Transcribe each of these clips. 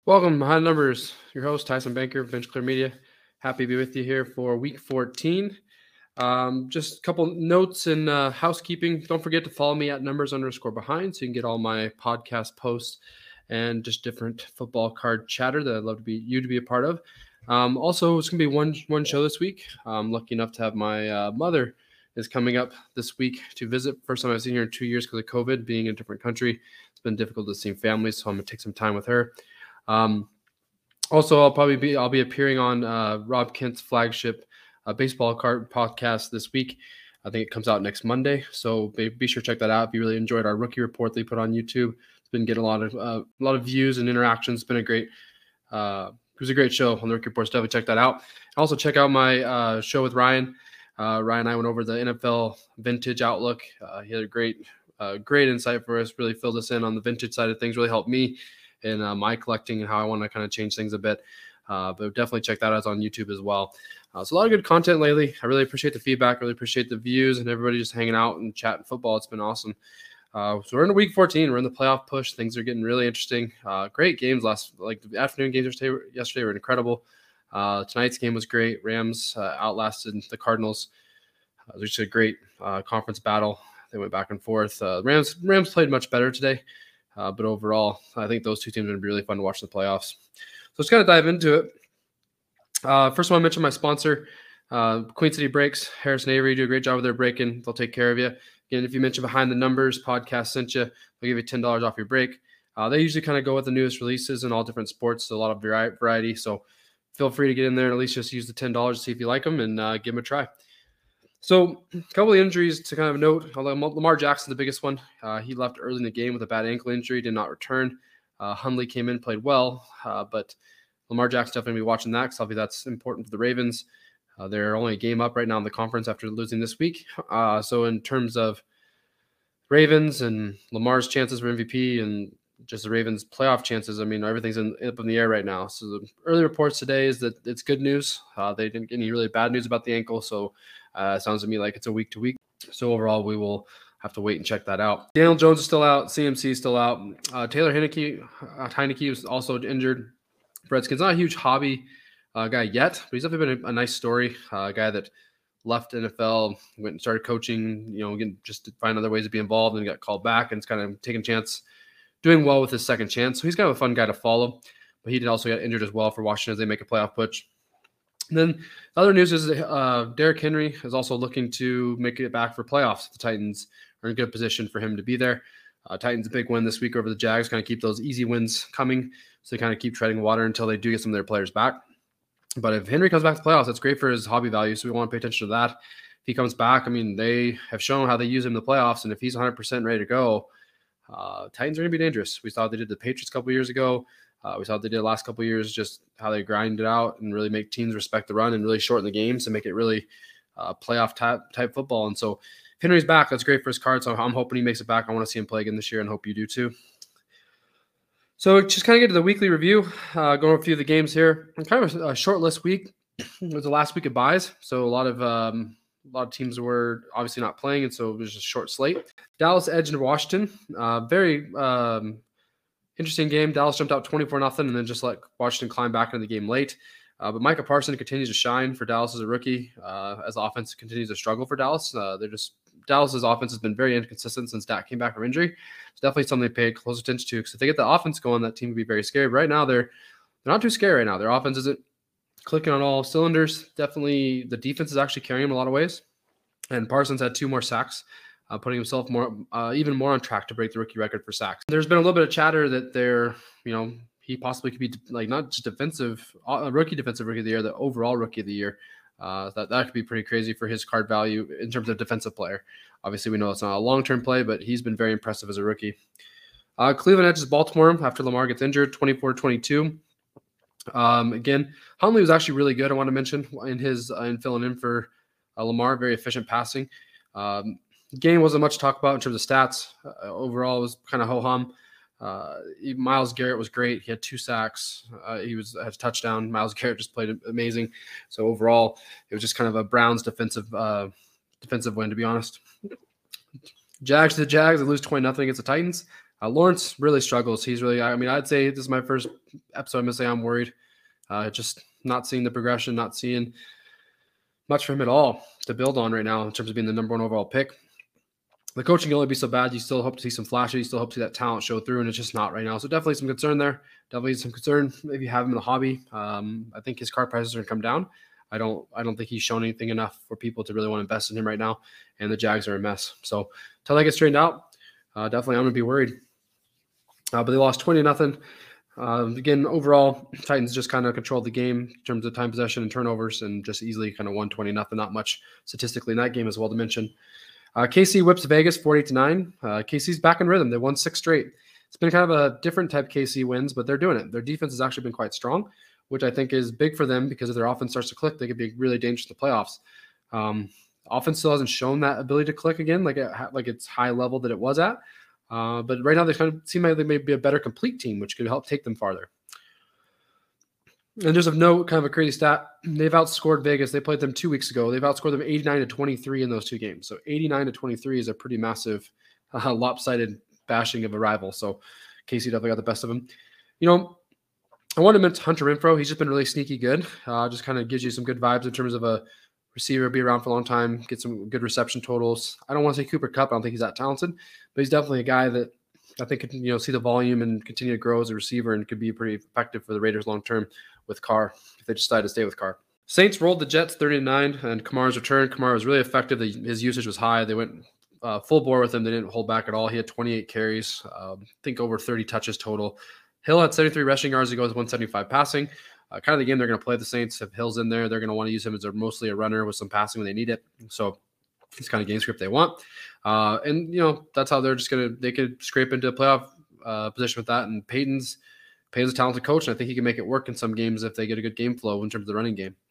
Welcome, High Numbers. Your host, Tyson Banker, Bench Clear Media. Happy to be with you here for week 14. Just a couple notes and housekeeping. Don't forget to follow me at numbers_behind so you can get all my podcast posts and just different football card chatter that I'd love you to be a part of. Also, it's going to be one show this week. I'm lucky enough to have my mother is coming up this week to visit. First time I've seen her in 2 years because of COVID, being in a different country. It's been difficult to see family, so I'm going to take some time with her. Also, I'll be appearing on Rob Kent's flagship baseball card podcast this week. I think it comes out next Monday, so be sure to check that out. If you really enjoyed our rookie report they put on YouTube, it's been getting a lot of views and interactions. It's been it was a great show on the rookie report. So definitely check that out. Also, check out my show with Ryan. Ryan and I went over the NFL vintage outlook. He had a great insight for us. Really filled us in on the vintage side of things. Really helped me in my collecting and how I want to kind of change things a bit. But definitely check that out on YouTube as well. So a lot of good content lately. I really appreciate the feedback. Really appreciate the views and everybody just hanging out and chatting football. It's been awesome. So we're in week 14. We're in the playoff push. Things are getting really interesting. Great games the afternoon games yesterday were incredible. Tonight's game was great. Rams outlasted the Cardinals. It was just a great conference battle. They went back and forth. Rams played much better today. But overall, I think those two teams are going to be really fun to watch in the playoffs. So let's kind of dive into it. First, I want to mention my sponsor, Queen City Breaks. Harrison Avery do a great job with their breaking. They'll take care of you. Again, if you mention Behind the Numbers podcast sent you, they'll give you $10 off your break. They usually kind of go with the newest releases in all different sports, so a lot of variety. So feel free to get in there and at least just use the $10 to see if you like them and give them a try. So a couple of injuries to kind of note. Lamar Jackson, the biggest one. He left early in the game with a bad ankle injury, did not return. Hundley came in, played well, but Lamar Jackson definitely going to be watching that because obviously that's important for the Ravens. They're only a game up right now in the conference after losing this week. So in terms of Ravens and Lamar's chances for MVP and just the Ravens' playoff chances, I mean, everything's up in the air right now. So the early reports today is that it's good news. They didn't get any really bad news about the ankle, so sounds to me like it's a week to week. So overall, we will have to wait and check that out. Daniel Jones is still out. CMC is still out. Taylor Heineke was also injured. Redskins, not a huge hobby guy yet, but he's definitely been a nice story. A guy that left NFL, went and started coaching, again, just to find other ways to be involved and got called back and it's kind of taking a chance, doing well with his second chance. So he's kind of a fun guy to follow, but he did also get injured as well for Washington as they make a playoff push. And then the other news is Derrick Henry is also looking to make it back for playoffs. The Titans are in good position for him to be there. Titans a big win this week over the Jags, kind of keep those easy wins coming. So they kind of keep treading water until they do get some of their players back. But if Henry comes back to playoffs, that's great for his hobby value. So we want to pay attention to that. If he comes back, I mean, they have shown how they use him in the playoffs. And if he's 100% ready to go, Titans are going to be dangerous. We saw what they did to the Patriots a couple years ago. We saw what they did the last couple of years, just how they grind it out and really make teams respect the run and really shorten the games to make it really playoff type football. And so Henry's back. That's great for his card. So I'm hoping he makes it back. I want to see him play again this year and hope you do too. So just kind of get to the weekly review, going over a few of the games here. Kind of a short list week. It was the last week of buys. So a lot of teams were obviously not playing, and so it was just a short slate. Dallas edged Washington. Very interesting game. Dallas jumped out 24-0 and then just let Washington climb back into the game late. But Micah Parsons continues to shine for Dallas as a rookie as the offense continues to struggle for Dallas. Dallas's offense has been very inconsistent since Dak came back from injury. It's definitely something they pay close attention to because if they get the offense going, that team would be very scary. But right now, they're not too scary right now. Their offense isn't clicking on all cylinders. Definitely the defense is actually carrying them in a lot of ways. And Parsons had 2 more sacks, putting himself even more on track to break the rookie record for sacks. There's been a little bit of chatter that he possibly could be not just rookie defensive rookie of the year, the overall rookie of the year. That could be pretty crazy for his card value in terms of defensive player. Obviously, we know it's not a long-term play, but he's been very impressive as a rookie. Cleveland edges Baltimore after Lamar gets injured, 24-22. Again, Hundley was actually really good. I want to mention in filling in for Lamar, very efficient passing. Game wasn't much to talk about in terms of stats. Overall, it was kind of ho-hum. Myles Garrett was great. He had 2 sacks. He had a touchdown. Myles Garrett just played amazing. So overall, it was just kind of a Browns defensive win, to be honest. Jags to the Jags. They lose 20-0 against the Titans. Lawrence really struggles. He's really, I mean, I'd say this is my first episode. I'm going to say I'm worried. Just not seeing the progression, not seeing much for him at all to build on right now in terms of being the number 1 overall pick. The coaching can only be so bad. You still hope to see some flashes. You still hope to see that talent show through, and it's just not right now. So definitely some concern there. Definitely some concern if you have him in the hobby. I think his card prices are going to come down. I don't think he's shown anything enough for people to really want to invest in him right now, and the Jags are a mess. So until that gets straightened out, definitely I'm going to be worried. But they lost 20-0. Again, overall, Titans just kind of controlled the game in terms of time possession and turnovers, and just easily kind of won 20-0. Not much statistically in that game as well to mention. KC whips Vegas 48-9. KC's back in rhythm. They won 6 straight. It's been kind of a different type KC wins, but they're doing it. Their defense has actually been quite strong, which I think is big for them because if their offense starts to click, they could be really dangerous in the playoffs. Offense still hasn't shown that ability to click again, like it's high level that it was at. But right now they kind of seem like they may be a better complete team, which could help take them farther. And just of note, kind of a crazy stat, they've outscored Vegas. They played them 2 weeks ago. They've outscored them 89-23 in those 2 games. So 89-23 is a pretty massive, lopsided bashing of a rival. So KC definitely got the best of them. I want to mention Hunter Renfrow. He's just been really sneaky good. Just kind of gives you some good vibes in terms of a receiver, be around for a long time, get some good reception totals. I don't want to say Cooper Kupp. I don't think he's that talented, but he's definitely a guy that I think could, see the volume and continue to grow as a receiver and could be pretty effective for the Raiders long term with Carr if they decide to stay with Carr. Saints rolled the Jets 30-9, and Kamara's return. Kamara was really effective. His usage was high. They went full bore with him. They didn't hold back at all. He had 28 carries, I think over 30 touches total. Hill had 73 rushing yards. He goes 175 passing. Kind of the game they're going to play the Saints. If Hill's in there, they're going to want to use him as mostly a runner with some passing when they need it. So it's kind of game script they want. And that's how they're just they could scrape into a playoff position with that. And Peyton's a talented coach, and I think he can make it work in some games if they get a good game flow in terms of the running game.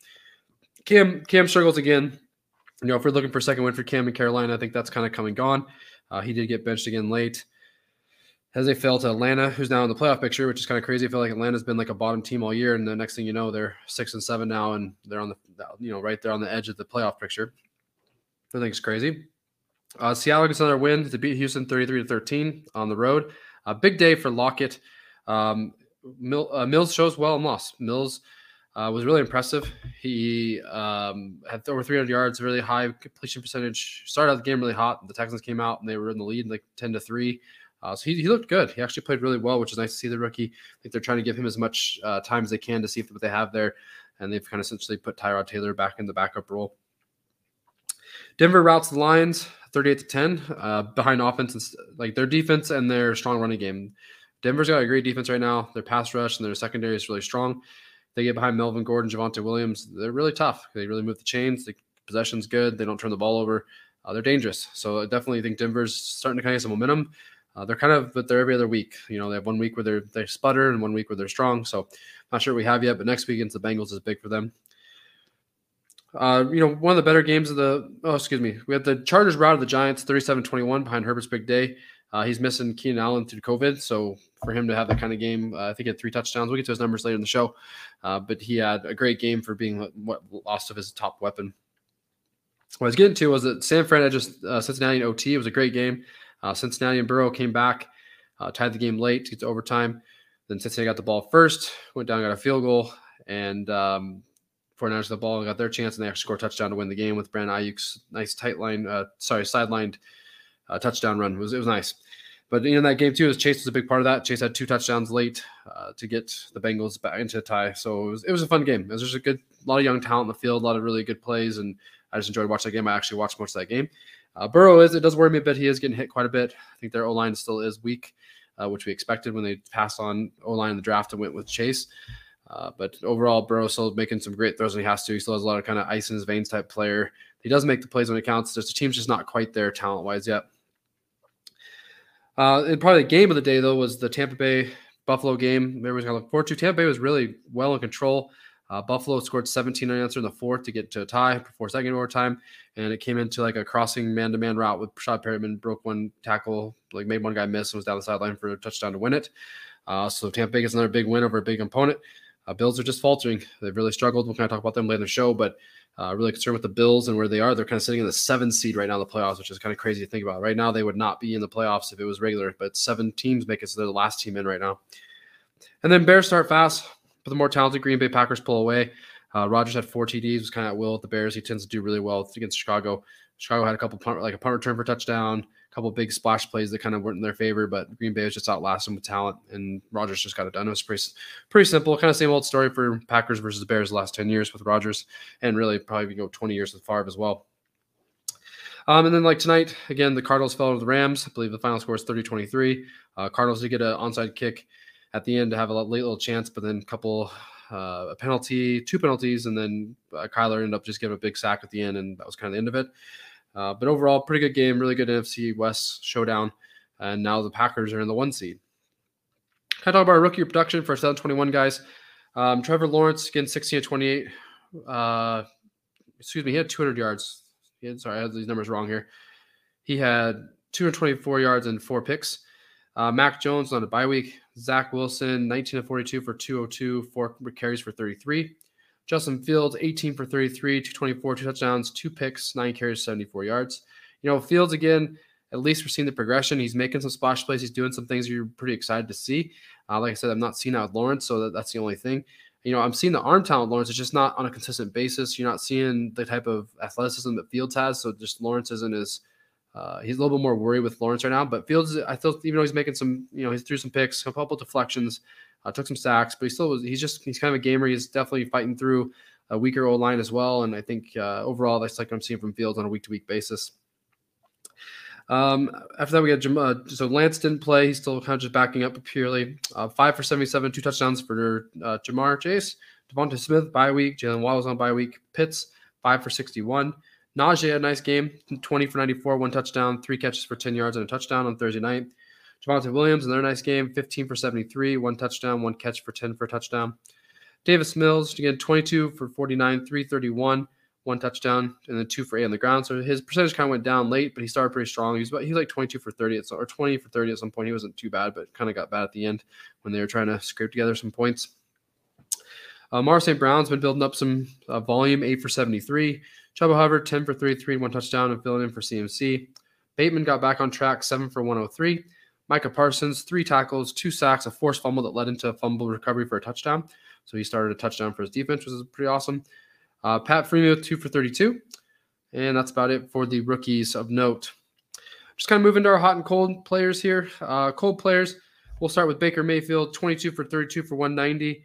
Cam struggles again. If we're looking for a second win for Cam in Carolina, I think that's kind of come and gone. He did get benched again late as they fell to Atlanta, who's now in the playoff picture, which is kind of crazy. I feel like Atlanta's been like a bottom team all year, and the next thing you know, they're 6-7 now, and they're on the right there on the edge of the playoff picture. I think it's crazy. Seattle gets another win to beat Houston 33-13 on the road. A big day for Lockett. Mills shows well and lost. Mills was really impressive. He had over 300 yards, really high completion percentage. Started out the game really hot. The Texans came out and they were in the lead like 10-3. So he looked good. He actually played really well, which is nice to see the rookie. I think they're trying to give him as much time as they can to see what they have there. And they've kind of essentially put Tyrod Taylor back in the backup role. Denver routes the Lions 38-10 behind offense. Like their defense and their strong running game. Denver's got a great defense right now. Their pass rush and their secondary is really strong. They get behind Melvin Gordon, Javonte Williams. They're really tough. They really move the chains. The possession's good. They don't turn the ball over. They're dangerous. So I definitely think Denver's starting to kind of get some momentum. But they're every other week. They have 1 week where they sputter and 1 week where they're strong. So I'm not sure what we have yet, but next week against the Bengals is big for them. One of the better games we had the Chargers routed the Giants 37-21 behind Herbert's big day. He's missing Keenan Allen through COVID. So for him to have that kind of game, I think he had 3 touchdowns. We'll get to his numbers later in the show. But he had a great game for being what lost of his top weapon. What I was getting to was that San Fran had just Cincinnati in OT. It was a great game. Cincinnati and Burrow came back, tied the game late to get to overtime. Then Cincinnati got the ball first, went down, got a field goal, and 49ers the ball and got their chance, and they actually scored a touchdown to win the game with Brandon Ayuk's nice sidelined touchdown run. It was nice. But in that game too, Chase was a big part of that. Chase had 2 touchdowns late to get the Bengals back into a tie. So it was a fun game. It was just a lot of young talent in the field, a lot of really good plays, and I just enjoyed watching that game. I actually watched most of that game. Burrow it does worry me a bit. He is getting hit quite a bit. I think their O-line still is weak, which we expected when they passed on O-line in the draft and went with Chase. But overall, Burrow's still making some great throws when he has to. He still has a lot of kind of ice in his veins type player. He does make the plays when it counts. The team's just not quite there talent-wise yet. And probably the game of the day, though, was the Tampa Bay-Buffalo game. Everyone's going to look forward to. Tampa Bay was really well in control. Buffalo scored 17 unanswered in the 4th to get to a tie before second overtime, and it came into like a crossing man-to-man route with Rashad Perriman, broke 1 tackle, made 1 guy miss and was down the sideline for a touchdown to win it. So Tampa Bay gets another big win over a big opponent. Bills are just faltering. They've really struggled. We'll kind of talk about them later in the show, but really concerned with the Bills and where they are. They're kind of sitting in the 7th seed right now in the playoffs, which is kind of crazy to think about. Right now, they would not be in the playoffs if it was regular, but 7 teams make it so they're the last team in right now. And then Bears start fast, but the more talented Green Bay Packers pull away. Rodgers had 4 TDs, was kind of at will with the Bears. He tends to do really well against Chicago. Chicago had a couple a punt return for a touchdown, a couple big splash plays that kind of weren't in their favor, but Green Bay was just outlasted with talent, and Rodgers just got it done. It was pretty simple, kind of same old story for Packers versus Bears the last 10 years with Rodgers, and really probably 20 years with Favre as well. And then like tonight, again, the Cardinals fell to the Rams. I believe the final score is 30-23. Cardinals did get an onside kick at the end to have a late little chance, but then a penalty, 2 penalties, and then Kyler ended up just giving a big sack at the end, and that was kind of the end of it. But overall, pretty good game, really good NFC West showdown, and now the Packers are in the 1 seed. Kind of talk about our rookie production for 2021 guys. Trevor Lawrence, again, 16-28. He had 200 yards. I had these numbers wrong here. He had 224 yards and 4 picks. Mac Jones on a bye week. Zach Wilson, 19-42 for 202, 4 carries for 33. Justin Fields, 18 for 33, 224, 2 touchdowns, 2 picks, 9 carries, 74 yards. Fields, again, at least we're seeing the progression. He's making some splash plays. He's doing some things you're pretty excited to see. Like I said, I'm not seeing that with Lawrence, so that's the only thing. I'm seeing the arm talent Lawrence. It's just not on a consistent basis. You're not seeing the type of athleticism that Fields has, so just Lawrence isn't as he's a little bit more worried with Lawrence right now. But Fields, I feel, even though he's making some, he threw some picks, a couple deflections, took some sacks, but he's kind of a gamer. He's definitely fighting through a weaker O-line as well. And I think overall, that's like I'm seeing from Fields on a week-to-week basis. After that, we got so Lance didn't play. He's still kind of just backing up purely. 5 for 77, 2 touchdowns for Jamar Chase. Devonta Smith, bye week. Jalen Waddle was on bye week. Pitts, 5 for 61. Najee had a nice game, 20 for 94, 1 touchdown, 3 catches for 10 yards and a touchdown on Thursday night. Javonte Williams, another nice game, 15 for 73, 1 touchdown, 1 catch for 10 for a touchdown. Davis Mills, again, 22 for 49, 331, 1 touchdown, and then 2 for 8 on the ground. So his percentage kind of went down late, but he started pretty strong. He was like 22 for 30 or 20 for 30 at some point. He wasn't too bad, but kind of got bad at the end when they were trying to scrape together some points. Amar St. Brown's been building up some volume, 8 for 73. Chuba Hubbard, 10 for 33, 1 touchdown, and filling in for CMC. Bateman got back on track, 7 for 103. Micah Parsons, 3 tackles, 2 sacks, a forced fumble that led into a fumble recovery for a touchdown. So he started a touchdown for his defense, which is pretty awesome. Pat Freeman, 2 for 32. And that's about it for the rookies of note. Just kind of move into our hot and cold players here. Cold players, we'll start with Baker Mayfield, 22 for 32 for 190.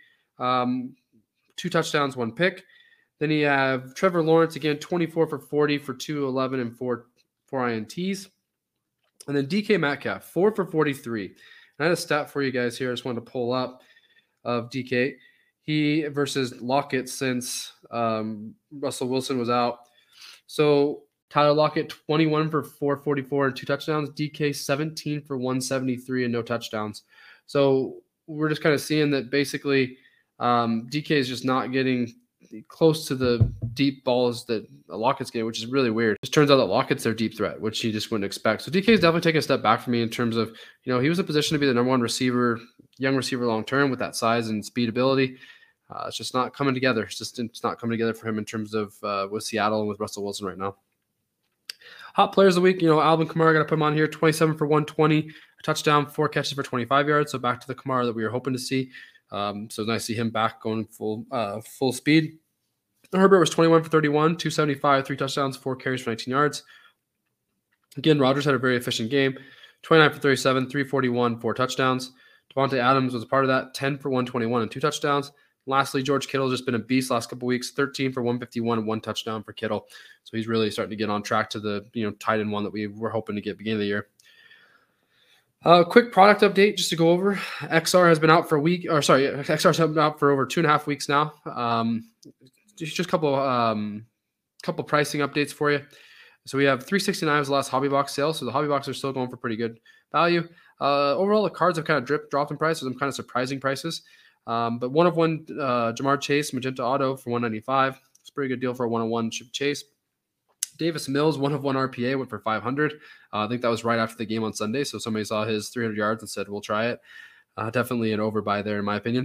2 touchdowns, 1 pick. Then you have Trevor Lawrence, again, 24 for 40 for 211 and 4 INTs. And then DK Metcalf, 4 for 43. And I had a stat for you guys here. I just wanted to pull up of DK. He versus Lockett since Russell Wilson was out. So Tyler Lockett, 21 for 444 and 2 touchdowns. DK, 17 for 173 and no touchdowns. So we're just kind of seeing that basically DK is just not getting close to the deep balls that Lockett's getting, which is really weird. It just turns out that Lockett's their deep threat, which you just wouldn't expect. So DK is definitely taking a step back for me in terms of, he was in a position to be the number 1 receiver, young receiver long-term with that size and speed ability. It's just not coming together. It's not coming together for him in terms of with Seattle and with Russell Wilson right now. Hot players of the week, Alvin Kamara, got to put him on here, 27 for 120, a touchdown, 4 catches for 25 yards. So back to the Kamara that we were hoping to see. So nice to see him back going full speed. Herbert was 21 for 31, 275, 3 touchdowns, 4 carries for 19 yards. Again, Rodgers had a very efficient game, 29 for 37, 341, 4 touchdowns. Devontae Adams was a part of that, 10 for 121 and 2 touchdowns. Lastly, George Kittle has just been a beast last couple weeks, 13 for 151 and 1 touchdown for Kittle. So he's really starting to get on track to the tight end one that we were hoping to get beginning of the year. Quick product update just to go over. XR has been out for XR's been out for over 2.5 weeks now. Just a couple pricing updates for you. So we have $369 was the last hobby box sale. So the hobby boxes are still going for pretty good value. Overall, the cards have kind of dropped in price with some kind of surprising prices. But 1/1 Jamar Chase Magenta Auto for $195. It's a pretty good deal for a 1/1 Chase. Davis Mills 1/1 RPA went for $500. I think that was right after the game on Sunday. So somebody saw his 300 yards and said, "We'll try it." Definitely an overbuy there, in my opinion.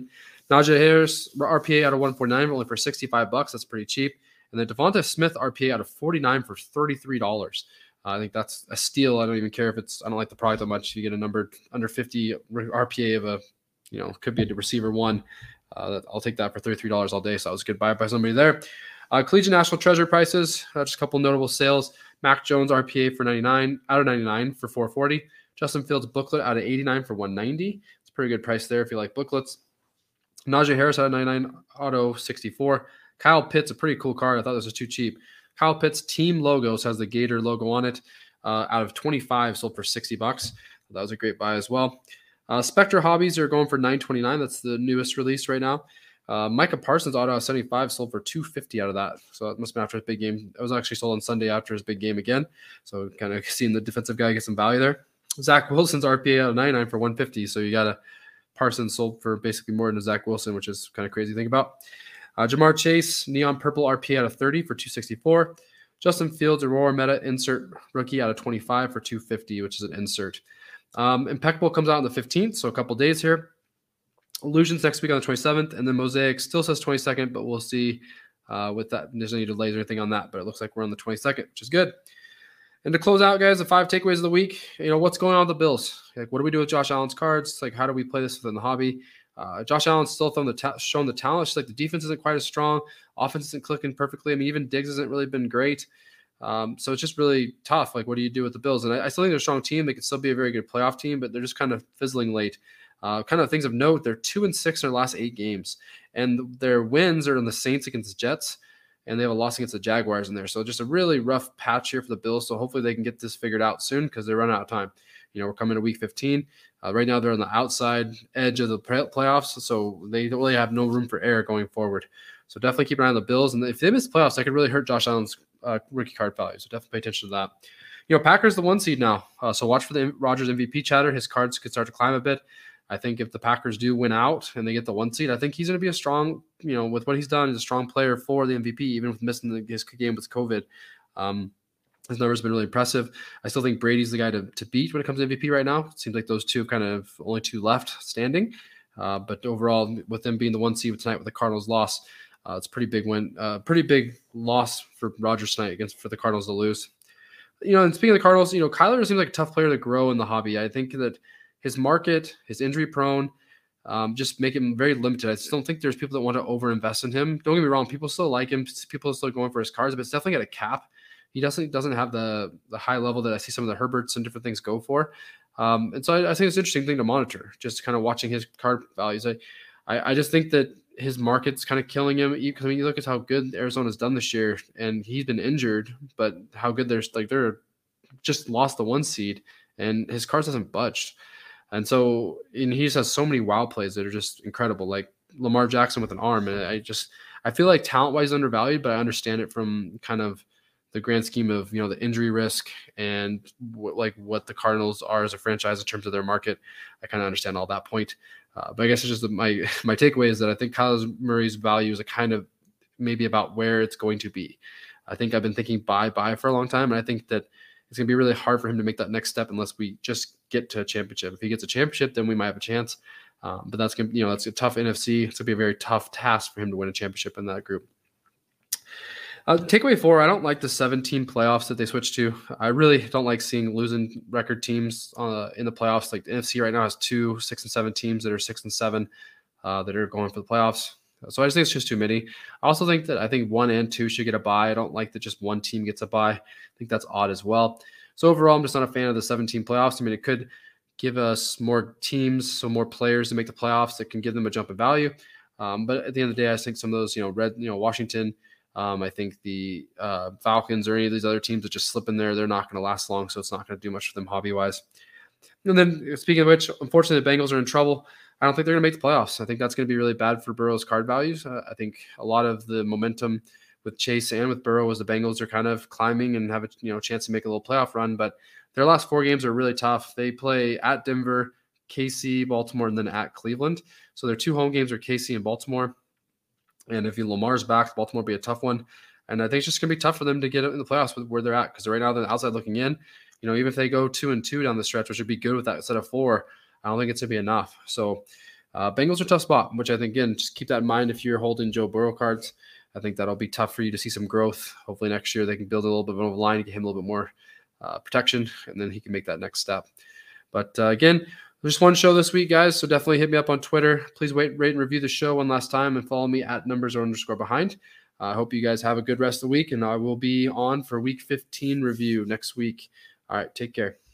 Najee Harris RPA out of 149, only for $65. That's pretty cheap. And then Devonta Smith RPA out of 49 for $33. I think that's a steal. I don't even care if I don't like the product that much. You get a number under 50 RPA of a, could be a receiver one. I'll take that for $33 all day. So that was a good buy by somebody there. Collegiate National Treasure prices, just a couple notable sales. Mac Jones RPA for 99, out of 99 for 440. Justin Fields booklet out of 89 for 190. It's a pretty good price there if you like booklets. Najee Harris out of 99, auto 64. Kyle Pitts, a pretty cool card. I thought this was too cheap. Kyle Pitts team logos has the Gator logo on it. Out of 25, sold for $60. That was a great buy as well. Spectre Hobbies are going for $9.29. That's the newest release right now. Micah Parsons auto of 75 sold for $250 out of that. So it must have been after his big game. It was actually sold on Sunday after his big game again. So kind of seeing the defensive guy get some value there. Zach Wilson's RPA out of 99 for $150. So you got a Parsons sold for basically more than a Zach Wilson, which is kind of crazy to think about. Jamar Chase, neon purple RPA out of 30 for $264. Justin Fields, Aurora Meta insert rookie out of 25 for $250, which is an insert. Impeccable comes out on the 15th, so a couple days here. Illusions next week on the 27th, and then Mosaic still says 22nd, but we'll see with that. There's no delays or anything on that, but it looks like we're on the 22nd, which is good. And to close out, guys, the 5 takeaways of the week, what's going on with the Bills? Like, what do we do with Josh Allen's cards? Like, how do we play this within the hobby? Josh Allen's still shown the talent. It's just like the defense isn't quite as strong. Offense isn't clicking perfectly. I mean, even Diggs hasn't really been great. So it's just really tough. Like, what do you do with the Bills? And I still think they're a strong team. They could still be a very good playoff team, but they're just kind of fizzling late. Kind of things of note, they're 2-6 in their last 8 games. And their wins are in the Saints against the Jets, and they have a loss against the Jaguars in there. So just a really rough patch here for the Bills. So hopefully they can get this figured out soon because they're running out of time. We're coming to week 15. Right now they're on the outside edge of the playoffs, so they don't really have no room for error going forward. So definitely keep an eye on the Bills. And if they miss playoffs, that could really hurt Josh Allen's rookie card value. So definitely pay attention to that. Packers the 1 seed now. So watch for the Rodgers MVP chatter. His cards could start to climb a bit. I think if the Packers do win out and they get the 1 seed, I think he's going to be a strong, with what he's done, he's a strong player for the MVP, even with missing his game with COVID. His numbers have been really impressive. I still think Brady's the guy to beat when it comes to MVP right now. It seems like those two kind of only 2 left standing. But overall, with them being the 1 seed tonight with the Cardinals loss, it's a pretty big win, pretty big loss for Rodgers tonight for the Cardinals to lose. And speaking of the Cardinals, Kyler seems like a tough player to grow in the hobby. I think that his market, his injury prone, just make him very limited. I just don't think there's people that want to overinvest in him. Don't get me wrong, people still like him. People are still going for his cards, but it's definitely at a cap. He doesn't have the high level that I see some of the Herberts and different things go for. And so I think it's an interesting thing to monitor, just kind of watching his card values. I just think that his market's kind of killing him. Because you look at how good Arizona's done this year, and he's been injured, but how good they're just lost the 1 seed, and his cards hasn't budged. And he just has so many wow plays that are just incredible, like Lamar Jackson with an arm. And I feel like talent-wise undervalued, but I understand it from kind of the grand scheme of, the injury risk and what the Cardinals are as a franchise in terms of their market. I kind of understand all that point. But I guess it's just my takeaway is that I think Kyler Murray's value is a kind of maybe about where it's going to be. I think I've been thinking buy for a long time. And I think that it's going to be really hard for him to make that next step unless we just get to a championship. If he gets a championship, then we might have a chance. But that's going to, that's a tough NFC. It's going to be a very tough task for him to win a championship in that group. Takeaway 4, I don't like the 17 playoffs that they switched to. I really don't like seeing losing record teams in the playoffs. Like the NFC right now has 2 6 and 7 teams that are 6 and 7 that are going for the playoffs. So I just think it's just too many. I also think that 1 and 2 should get a bye. I don't like that just one team gets a bye. I think that's odd as well. So overall, I'm just not a fan of the 17 playoffs. I mean, it could give us more teams, so more players to make the playoffs that can give them a jump in value. But at the end of the day, I think some of those, Washington, I think the Falcons or any of these other teams that just slip in there, they're not going to last long, so it's not going to do much for them hobby-wise. And then speaking of which, unfortunately, the Bengals are in trouble. I don't think they're going to make the playoffs. I think that's going to be really bad for Burrow's card values. I think a lot of the momentum with Chase and with Burrow as the Bengals are kind of climbing and have a chance to make a little playoff run. But their last 4 games are really tough. They play at Denver, KC, Baltimore, and then at Cleveland. So their 2 home games are KC and Baltimore. And if Lamar's back, Baltimore will be a tough one. And I think it's just going to be tough for them to get in the playoffs with where they're at. Because right now they're outside looking in. Even if they go 2-2 down the stretch, which would be good with that set of 4, I don't think it's going to be enough. So Bengals are a tough spot, which I think, again, just keep that in mind if you're holding Joe Burrow cards. I think that'll be tough for you to see some growth. Hopefully next year they can build a little bit of a line, get him a little bit more protection, and then he can make that next step. But again, just one show this week, guys, so definitely hit me up on Twitter. Please rate and review the show one last time and follow me at @numbers_behind. I hope you guys have a good rest of the week, and I will be on for Week 15 review next week. All right, take care.